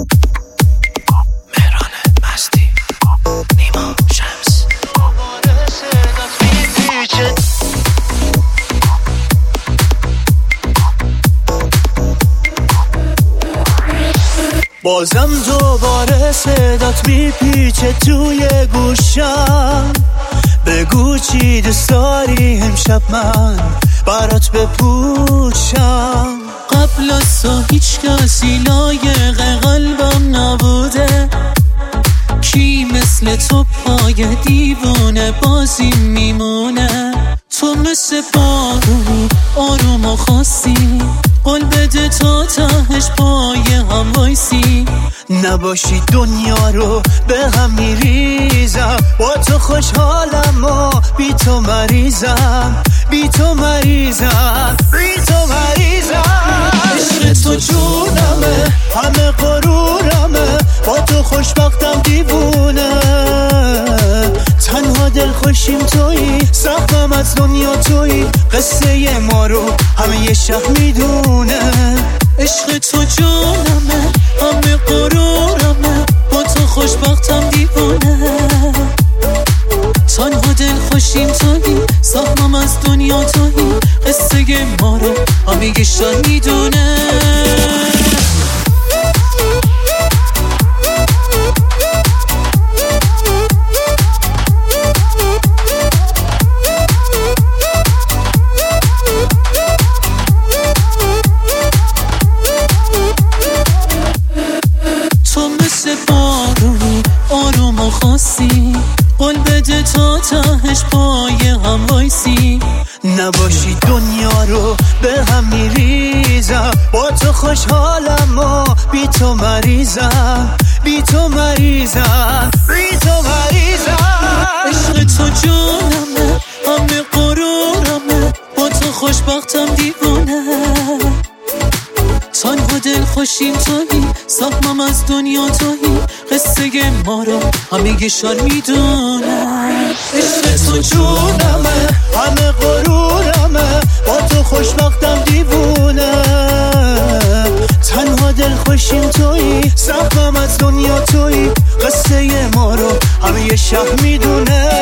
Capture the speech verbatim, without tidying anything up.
بازم دوباره صدات میپیچه توی گوشم. بگو چی دوست داری امشب من برات بپوشم. قبل از تو هیچ کسی لایق قلبم نبوده. کی مثل تو پای دیوونه بازی میمونه. تو مثل بارونی آروم و خاصی، قول بده تا تهش پای هم وایسی. نباشی دنیا رو به هم میریزم. با تو خوشحالم و بی تو مریضم. بی تو مریضم بی تو مریضم. عشق تو جونمه، همه غرورمه. با تو خوشبختم دیوونه. تنها دل خوشیم تویی، سختم از دنیا تویی. قصه ما رو همه یه شهر میدونه. عشق تو جونمه، همه غرورمه. با تو خوشبختم دیوونه. تنها دل خوشیم تویی، سختم از دنیا تویی. قصه ما رو همه یه شهر میدونه. قول بده تا تهش پای هم وایسی. نباشی دنیا رو به هم میریزم. با تو خوشحالم و بی تو مریضم. بی تو مریضم بی تو مریضم. عشق تو جونمه، همه غرورمه. با تو خوشبختم دیوونه. تنها دل خوشیم تویی، سهمم از دنیا تویی. قصه ما رو همه یه شهر میدونه. عشق تو جونمه، همه غرورمه. با تو خوشبختم دیوونه. تنها دل خوشیم تویی، سهمم از دنیا تویی. قصه ما رو همه یه شهر میدونه.